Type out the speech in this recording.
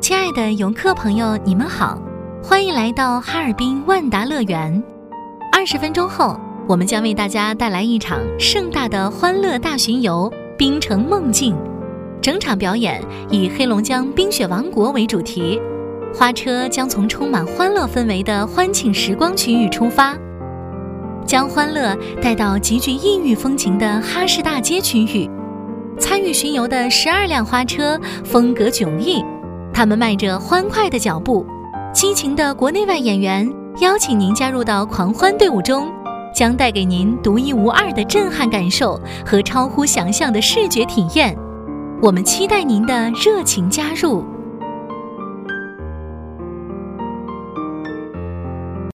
亲爱的游客朋友，你们好，欢迎来到哈尔滨万达乐园。20分钟后，我们将为大家带来一场盛大的欢乐大巡游——冰城梦境。整场表演以黑龙江冰雪王国为主题，花车将从充满欢乐氛围的欢庆时光区域出发，将欢乐带到极具异域风情的哈市大街区域。参与巡游的12辆花车风格迥异，他们迈着欢快的脚步，激情的国内外演员邀请您加入到狂欢队伍中，将带给您独一无二的震撼感受和超乎想象的视觉体验。我们期待您的热情加入。